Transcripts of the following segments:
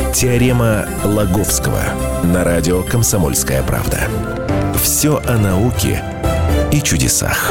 Теорема Лаговского на радио «Комсомольская правда». Все о науке и чудесах.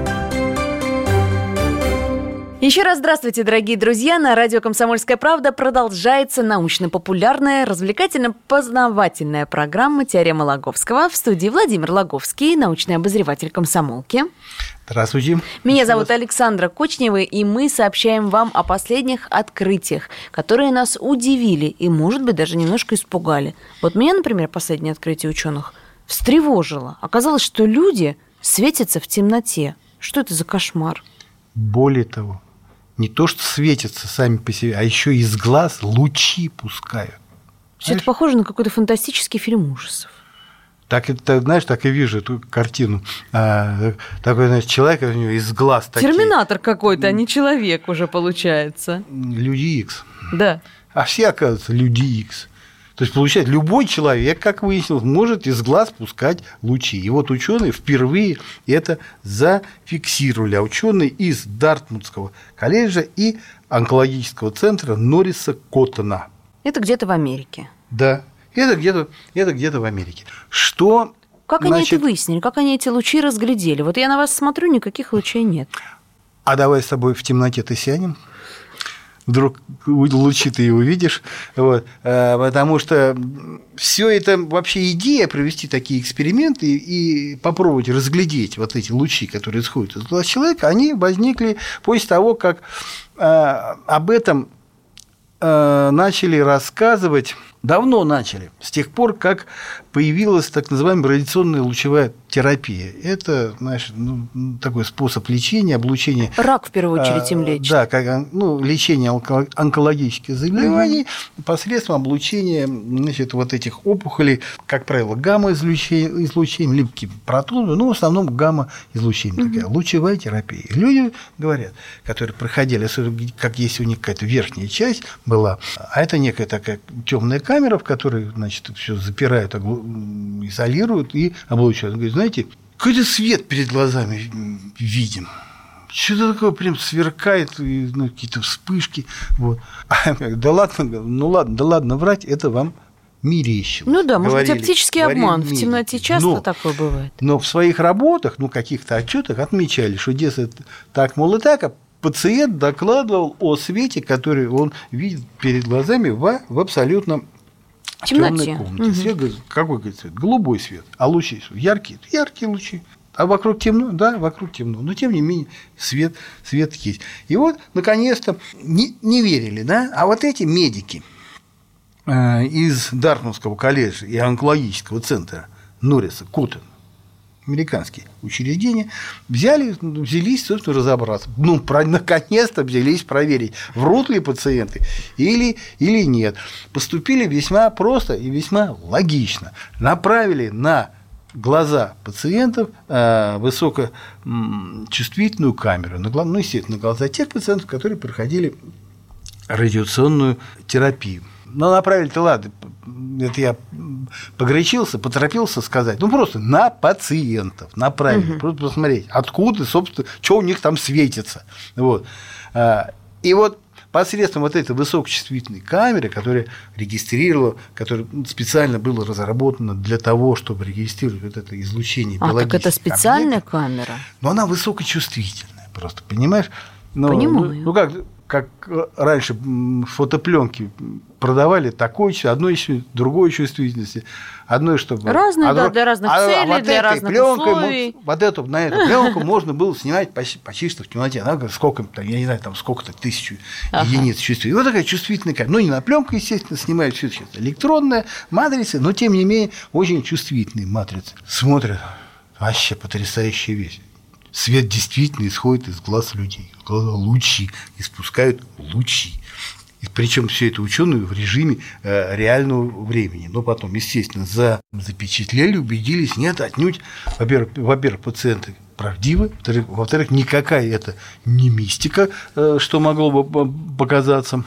Еще раз здравствуйте, дорогие друзья. На радио «Комсомольская правда» продолжается научно-популярная, развлекательно-познавательная программа «Теорема Лаговского». В студии Владимир Лаговский, научный обозреватель «Комсомолки». Здравствуйте. Меня зовут Александра Кочнева, и мы сообщаем вам о последних открытиях, которые нас удивили и, может быть, даже немножко испугали. Вот меня, например, последнее открытие ученых встревожило. Оказалось, что люди светятся в темноте. Что это за кошмар? Более того, не то, что светятся сами по себе, а еще из глаз лучи пускают. Все это похоже на какой-то фантастический фильм ужасов. Так, это, знаешь, так и вижу эту картину. Такой, знаешь, человек, у него из глаз такие. Терминатор какой-то, а не человек уже получается. Люди Икс. Да. А все, оказывается, люди Икс. То есть, получается, любой человек, как выяснилось, может из глаз пускать лучи. И вот ученые впервые это зафиксировали. А ученые из Дартмутского колледжа и онкологического центра Норриса Коттона. Это где-то в Америке. Да. Это где-то в Америке. Что, как они это выяснили? Как они эти лучи разглядели? Вот я на вас смотрю, никаких лучей нет. А давай с тобой в темноте-то сядем. Вдруг лучи ты и увидишь. Вот. Потому что все это вообще идея провести такие эксперименты и попробовать разглядеть вот эти лучи, которые исходят из глаз человека, они возникли после того, как об этом начали рассказывать. Давно начали, с тех пор, как появилась так называемая радиационная лучевая терапия. Это, знаешь, такой способ лечения, облучения. Рак, в первую очередь, им лечит. Да, лечение онкологических заболеваний посредством облучения, значит, вот этих опухолей, как правило, гамма-излучением, либо протоны, но в основном гамма-излучением. Такая лучевая терапия. Люди говорят, которые проходили, особенно как если у них какая-то верхняя часть была, а это некая такая темная камера, в которой, значит, все запирают, изолируют и облучают. Он говорит, знаете, какой-то свет перед глазами видим. Что-то такое прям сверкает, какие-то вспышки. Вот. Да ладно врать, это вам мерещилось. Ну да, может быть, оптический обман. В темноте часто такое бывает. Но в своих работах, каких-то отчетах отмечали, что, дескать, так, мол, и так, а пациент докладывал о свете, который он видит перед глазами в абсолютно темной комнате. Свет, какой цвет? Голубой свет. А лучи яркие лучи. А вокруг темно? Да, вокруг темно. Но, тем не менее, свет есть. И вот, наконец-то, не верили, да? А вот эти медики из Дартмутского колледжа и онкологического центра Норриса Коттона, американские учреждения, взялись, собственно, разобраться. Наконец-то взялись проверить, врут ли пациенты или нет. Поступили весьма просто и весьма логично. Направили на глаза пациентов высокочувствительную камеру. Естественно, на глаза тех пациентов, которые проходили радиационную терапию. Но направили-то, ладно, это я погорячился, поторопился сказать, просто на пациентов направили, просто посмотреть, откуда, собственно, что у них там светится. Вот. И вот посредством вот этой высокочувствительной камеры, которая регистрировала, которая специально была разработана для того, чтобы регистрировать вот это излучение биологических так это специальная камера? Но она высокочувствительная, просто, понимаешь? Понимаю. Как раньше фотопленки продавали одной другой чувствительности, одной, чтобы... Разные, для разных целей, для разных условий. На эту пленку можно было снимать почти что в темноте. Сколько-то, я не знаю, сколько-то тысяч единиц чувствительности. И вот такая чувствительная камера. Не на пленку, естественно, снимают все это электронная матрица, но, тем не менее, очень чувствительные матрицы. Смотрят, вообще потрясающая вещь. Свет действительно исходит из глаз людей. Лучи, испускают лучи. И причем все это ученые в режиме реального времени. Но потом, естественно, запечатлели, убедились, нет, отнюдь. Во-первых, пациенты правдивы. Во-вторых, никакая это не мистика, что могло бы показаться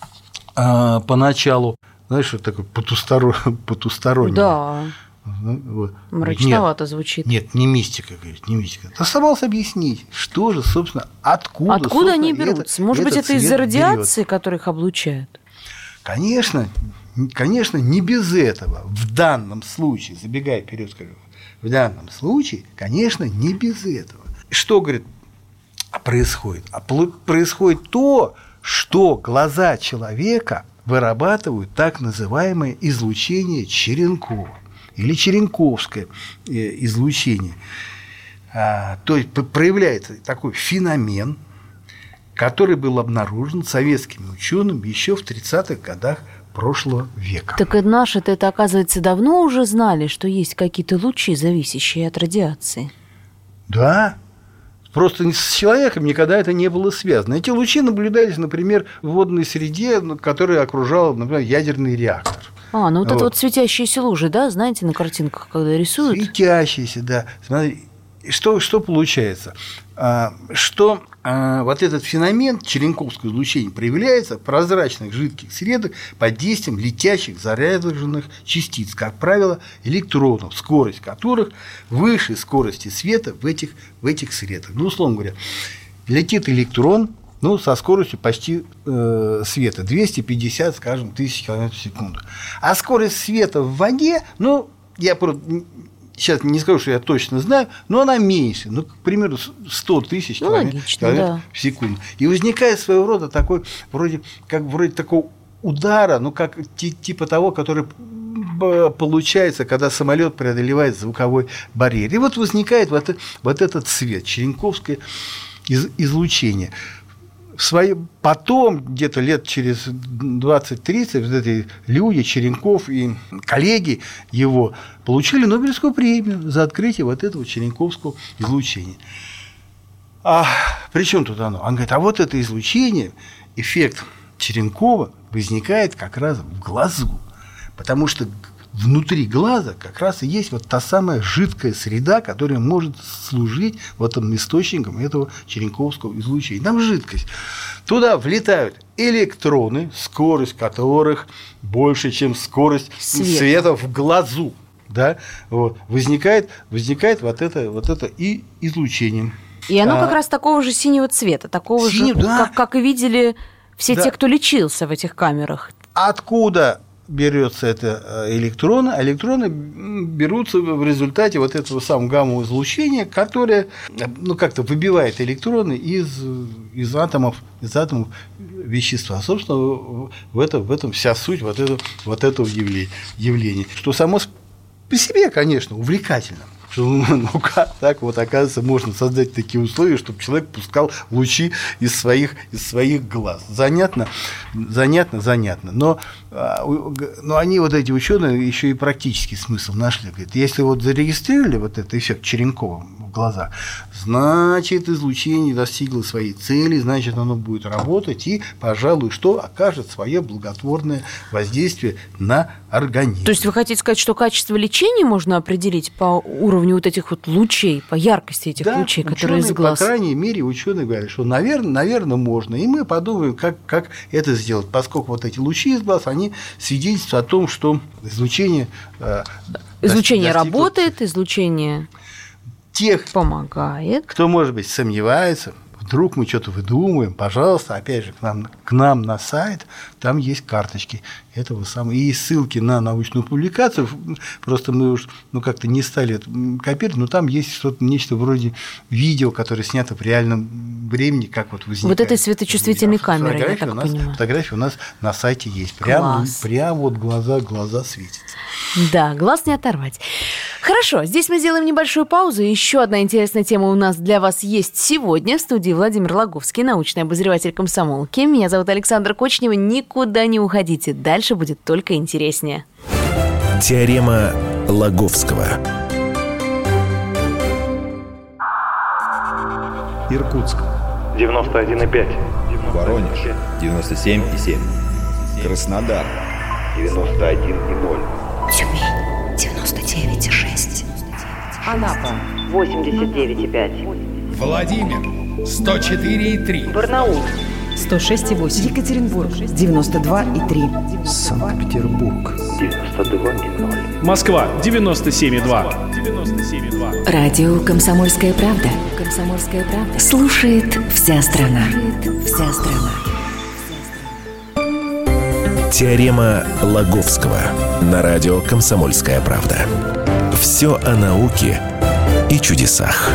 поначалу. Знаешь, что такое потустороннее? Да. Вот. Мрачновато звучит. Нет, не мистика, говорит, не мистика. Оставалось объяснить, что же, собственно, откуда они берутся. Может быть, это из-за радиации, которая их облучает? Конечно, не без этого. В данном случае, забегая вперед, скажу, в данном случае, конечно, не без этого. Что, говорит, происходит? Происходит то, что глаза человека вырабатывают так называемое излучение Черенкова или черенковское излучение. То есть проявляется такой феномен, который был обнаружен советскими учеными еще в 30-х годах прошлого века. Так и наши-то это, оказывается, давно уже знали, что есть какие-то лучи, зависящие от радиации. Да. Просто с человеком никогда это не было связано. Эти лучи наблюдались, например, в водной среде, которая окружала, например, ядерный реактор. Ну вот это вот светящиеся лужи, да, знаете, на картинках, когда рисуют? Светящиеся, да. Смотри, что получается? Что вот этот феномен черенковского излучения проявляется в прозрачных жидких средах под действием летящих заряженных частиц, как правило, электронов, скорость которых выше скорости света в этих средах. Ну, условно говоря, летит электрон со скоростью почти света, 250, скажем, тысяч километров в секунду. А скорость света в воде, я сейчас не скажу, что я точно знаю, но она меньше, к примеру, 100 тысяч километров в секунду. И возникает своего рода такой, вроде такого удара, как типа того, который получается, когда самолет преодолевает звуковой барьер. И вот возникает вот этот цвет, черенковское излучение. Потом, где-то лет через 20-30, вот эти люди, Черенков и коллеги его, получили Нобелевскую премию за открытие вот этого черенковского излучения. А при чем тут оно? Он говорит, а вот это излучение, эффект Черенкова возникает как раз в глазу, потому что внутри глаза как раз и есть вот та самая жидкая среда, которая может служить вот этим источником этого черенковского излучения. Там жидкость. Туда влетают электроны, скорость которых больше, чем скорость света в глазу. Да? Вот. Возникает вот это и излучение. И оно как раз такого же синего цвета, такого же, как и видели все те, кто лечился в этих камерах. Откуда берется это электроны, а электроны берутся в результате вот этого самого гамма излучения, которое как-то выбивает электроны из атомов вещества. Собственно, в этом вся суть вот этого явления. Что само по себе, конечно, увлекательно. Как так вот, оказывается, можно создать такие условия, чтобы человек пускал лучи из своих глаз. Занятно. Но они, вот эти ученые, еще и практический смысл нашли. Говорят, если вот зарегистрировали вот этот эффект Черенкова в глазах, значит, излучение достигло своей цели, значит, оно будет работать и, пожалуй, окажет свое благотворное воздействие на организм. То есть вы хотите сказать, что качество лечения можно определить по уровню вот этих вот лучей, по яркости этих лучей, которые из глаз? По крайней мере, ученые говорят, что, наверное, можно. И мы подумаем, как это сделать, поскольку вот эти лучи из глаз, они свидетельствуют о том, что излучение работает, излучение помогает. Кто, может быть, сомневается, вдруг мы что-то выдумываем, пожалуйста, опять же, к нам на сайт, там есть карточки этого самого, и ссылки на научную публикацию, просто мы уж как-то не стали это копировать, но там есть нечто вроде видео, которое снято в реальном времени, как вот возникает. Вот этой светочувствительной камеры, я так понимаю. Фотографии у нас на сайте есть, прямо вот глаза светятся. Да, глаз не оторвать. Хорошо, здесь мы сделаем небольшую паузу. Еще одна интересная тема у нас для вас есть сегодня. В студии Владимир Логовский, научный обозреватель «Комсомолки». Меня зовут Александра Кочнева. Никуда не уходите. Дальше будет только интереснее. Теорема Лаговского. Иркутск 91,5. Воронеж 97,7. Краснодар 91,0. Тюмень 99,6. Анапа 89,5. Владимир 104,3. Барнаул 106,8. Екатеринбург 92,3. Санкт-Петербург 92,0. Москва 97,2. Радио «Комсомольская правда». «Комсомольская правда». Слушает вся страна. Теорема Лаговского на радио «Комсомольская правда». Все о науке и чудесах.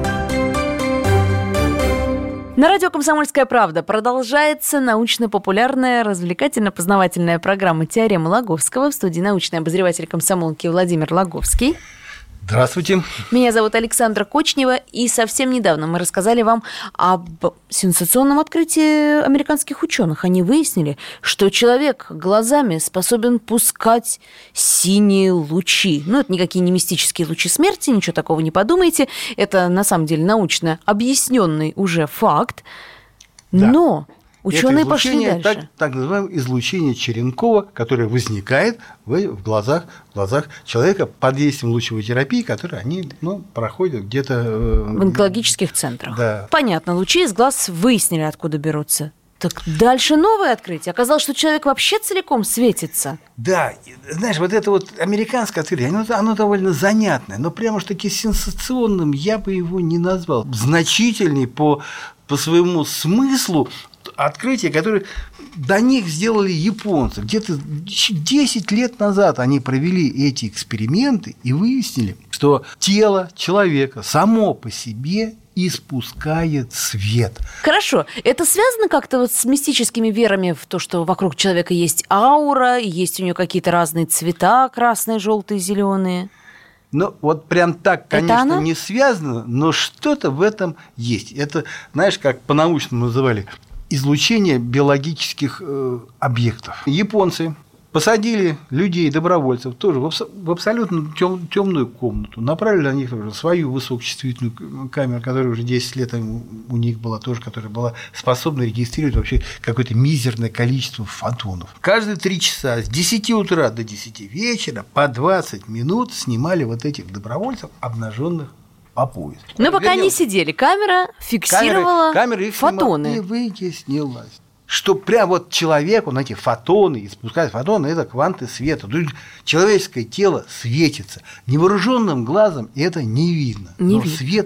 На радио «Комсомольская правда» продолжается научно-популярная, развлекательно-познавательная программа «Теорема Лаговского». В студии научный обозреватель комсомолки Владимир Лаговский. Здравствуйте. Меня зовут Александра Кочнева, и совсем недавно мы рассказали вам об сенсационном открытии американских ученых. Они выяснили, что человек глазами способен пускать синие лучи. Ну, это никакие не мистические лучи смерти, ничего такого не подумайте. Это, на самом деле, научно объясненный уже факт. Да. Но ученые пошли дальше. Так называемое излучение Черенкова, которое возникает в глазах человека под действием лучевой терапии, которые они проходят где-то в онкологических центрах. Да. Понятно, лучи из глаз выяснили, откуда берутся. Так дальше новое открытие. Оказалось, что человек вообще целиком светится. Да, знаешь, вот это вот американское открытие, оно довольно занятное, но прямо ж таки сенсационным я бы его не назвал. Значительней по своему смыслу открытие, которое до них сделали японцы. Где-то 10 лет назад они провели эти эксперименты и выяснили, что тело человека само по себе испускает свет. Хорошо. Это связано как-то вот с мистическими верами в то, что вокруг человека есть аура, есть у него какие-то разные цвета, красные, желтые, зеленые? Ну, вот прям так, конечно, не связано, но что-то в этом есть. Это, знаешь, как по-научному называли, излучение биологических объектов. Японцы посадили людей, добровольцев, тоже в абсолютно темную комнату, направили на них свою высокочувствительную камеру, которая уже 10 лет у них была тоже, которая была способна регистрировать вообще какое-то мизерное количество фотонов. Каждые 3 часа с 10 утра до 10 вечера по 20 минут снимали вот этих добровольцев, обнаженных по пояс. Но пока они сидели, камера фиксировала фотоны. И вытеснилась. Что прям вот человеку, эти фотоны, испускать фотоны, это кванты света. Человеческое тело светится. Невооруженным глазом это не видно. Свет,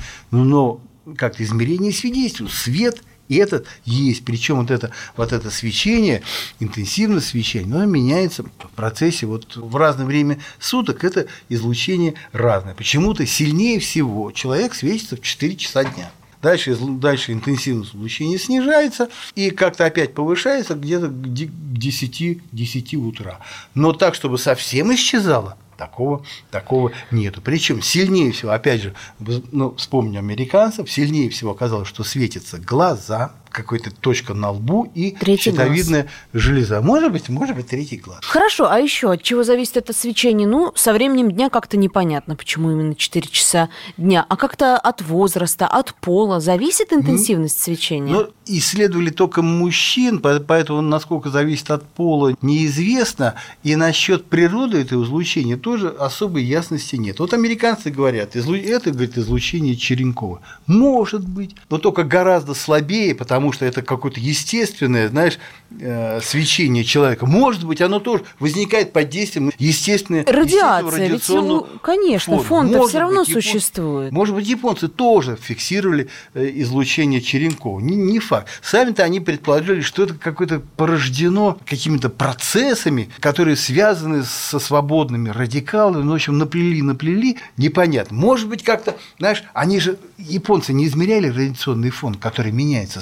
но как-то измерение свидетельствует. Свет этот есть. Причем вот это свечение, интенсивное свечение, оно меняется в процессе в разное время суток. Это излучение разное. Почему-то сильнее всего человек светится в 4 часа дня. Дальше интенсивность излучения снижается и как-то опять повышается где-то к 10 утра. Но так, чтобы совсем исчезало, такого нету. Причем сильнее всего, опять же, вспомню американцев, сильнее всего оказалось, что светятся глаза, какая-то точка на лбу и щитовидная железа. Может быть, третий глаз. Хорошо, а еще от чего зависит это свечение? Со временем дня как-то непонятно, почему именно 4 часа дня. А как-то от возраста, от пола зависит интенсивность свечения? Исследовали только мужчин, поэтому насколько зависит от пола, неизвестно. И насчет природы этого излучения тоже особой ясности нет. Вот американцы говорят, это, излучение Черенкова. Может быть, но только гораздо слабее, потому что это какое-то естественное, свечение человека. Может быть, оно тоже возникает под действием естественной радиационного конечно, фон-то все равно существует. Может быть, японцы тоже фиксировали излучение Черенкова. Не факт. Сами-то они предположили, что это какое-то порождено какими-то процессами, которые связаны со свободными радикалами. В общем, наплели, непонятно. Может быть, как-то, они же, японцы, не измеряли радиационный фон, который меняется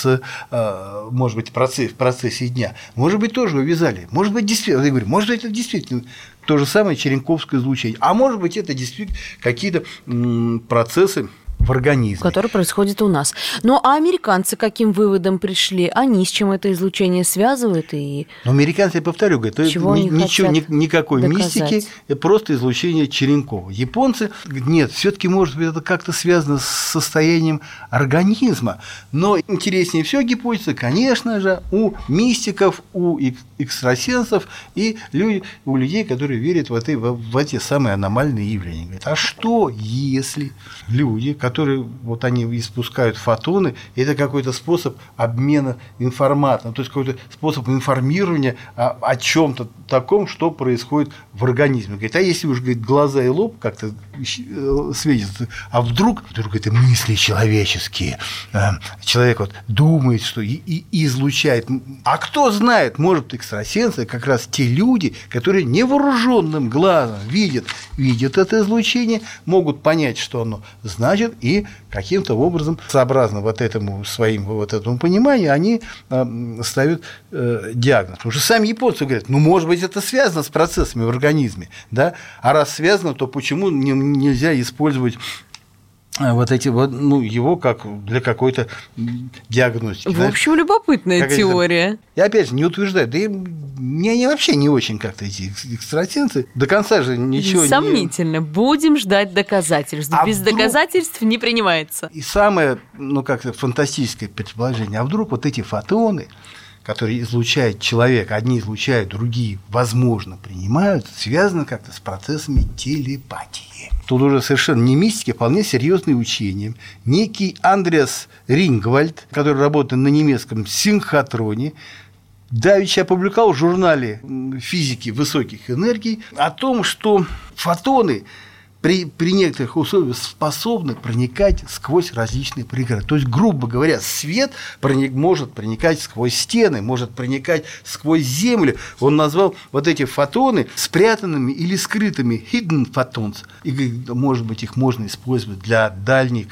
может быть, в процессе дня. Может быть, тоже увязали. Может быть, действительно, я говорю, может быть, это действительно то же самое черенковское излучение. А может быть, это действительно какие-то процессы в организме. Который происходит у нас. А американцы к каким выводам пришли? Они с чем это излучение связывают? Американцы, я повторю, говорят, никакой мистики, просто излучение Черенкова. Японцы, нет, все-таки, может быть, это как-то связано с состоянием организма. Но интереснее всего гипотеза, конечно же, у мистиков, у экстрасенсов и у людей, которые верят в эти самые аномальные явления. Говорят, а что, если люди, которые они испускают фотоны, это какой-то способ обмена информацией, то есть какой-то способ информирования о чем-то таком, что происходит в организме. Говорит, а если уж, говорит, глаза и лоб как-то светятся, а вдруг это мысли человеческие, человек вот думает, что и излучает. А кто знает, может, экстрасенсы как раз те люди, которые невооруженным глазом видят это излучение, могут понять, что оно значит, и каким-то образом, сообразно вот этому пониманию, они ставят диагноз. Потому что сами японцы говорят, может быть, это связано с процессами в организме, да? А раз связано, то почему нельзя использовать его как для какой-то диагностики. В общем, любопытная теория. Я опять же не утверждаю, да и мне вообще не очень как-то эти экстрасенсы. До конца же ничего сомнительно. Будем ждать доказательств. Без доказательств не принимается. И самое, фантастическое предположение, а вдруг вот эти фотоны, которые излучает человек, одни излучают, другие, возможно, принимают, связаны как-то с процессами телепатии. Тут уже совершенно не мистики, а вполне серьезные учения. Некий Андреас Рингвальд, который работает на немецком синхротроне, давеча опубликовал в журнале физики высоких энергий о том, что фотоны при некоторых условиях способны проникать сквозь различные преграды. То есть, грубо говоря, свет может проникать сквозь стены, может проникать сквозь землю. Он назвал вот эти фотоны спрятанными или скрытыми hidden photons. И говорит, может быть, их можно использовать для дальней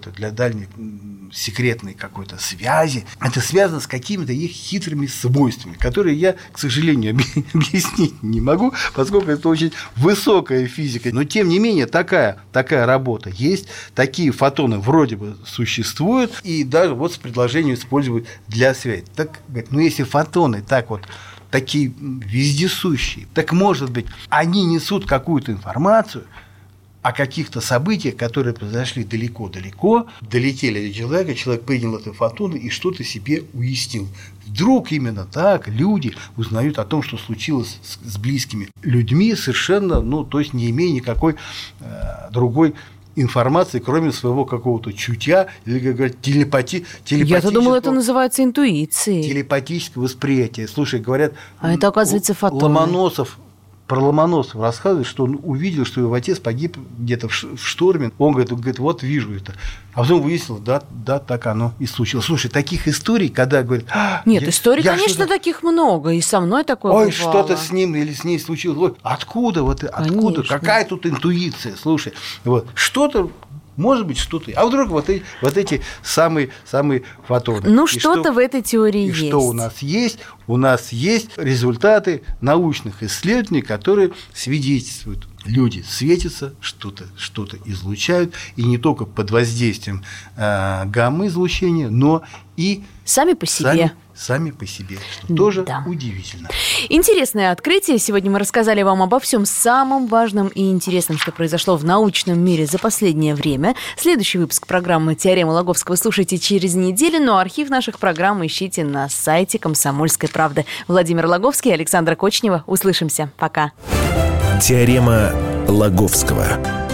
секретной какой-то связи. Это связано с какими-то их хитрыми свойствами, которые я, к сожалению, объяснить не могу, поскольку это очень высокая физика. Но, тем не менее, такая работа есть, такие фотоны вроде бы существуют, и даже вот с предложением использовать для связи. Так, если фотоны такие вездесущие, так, может быть, они несут какую-то информацию о каких-то событиях, которые произошли далеко-далеко, долетели до человека, человек принял эти фотоны и что-то себе уяснил. Вдруг именно так люди узнают о том, что случилось с близкими людьми, совершенно, то есть не имея никакой другой информации, кроме своего какого-то чутья или, как говорят, телепатического. Я-то думала, это называется интуицией. Телепатическое восприятие. Слушай, говорят, это, оказывается, фотоны. Про Ломоносов рассказывает, что он увидел, что его отец погиб где-то в шторме. Он говорит, вот вижу это. А потом выяснил, да, так оно и случилось. Слушай, таких историй, когда говорят... Нет, историй, конечно, таких много, и со мной такое бывало. Что-то с ним или с ней случилось. Откуда? Какая тут интуиция? Слушай, что-то... Может быть, что-то. А вдруг вот эти самые фотоны. Что-то в этой теории есть. И что у нас есть? У нас есть результаты научных исследований, которые свидетельствуют. Люди светятся, что-то излучают, и не только под воздействием гамма-излучения, но и сами по себе. Сами по себе, что тоже удивительно. Интересное открытие. Сегодня мы рассказали вам обо всем самом важном и интересном, что произошло в научном мире за последнее время. Следующий выпуск программы «Теорема Лаговского» слушайте через неделю, но архив наших программ ищите на сайте «Комсомольской правды». Владимир Лаговский, Александра Кочнева. Услышимся. Пока. Теорема Лаговского.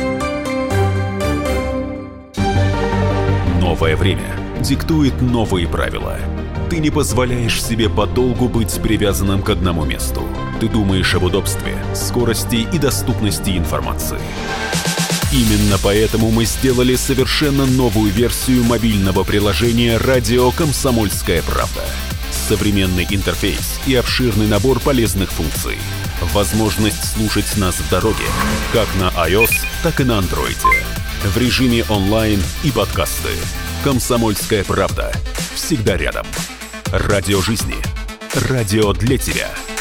Новое время диктует новые правила. Ты не позволяешь себе подолгу быть привязанным к одному месту. Ты думаешь об удобстве, скорости и доступности информации. Именно поэтому мы сделали совершенно новую версию мобильного приложения «Радио Комсомольская правда». Современный интерфейс и обширный набор полезных функций. Возможность слушать нас в дороге, как на iOS, так и на Android. В режиме онлайн и подкасты. «Комсомольская правда». Всегда рядом. Радио жизни. Радио для тебя.